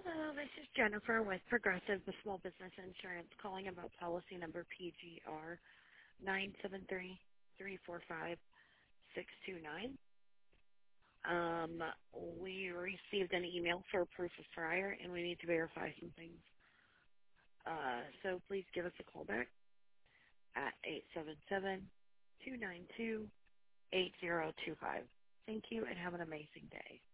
Hello, this is Jennifer with Progressive, the small business insurance, calling about policy number PGR 973-345-629. We received an email for proof of prior, and we need to verify some things. So please give us a call back at 877-292-8025. Thank you, and have an amazing day.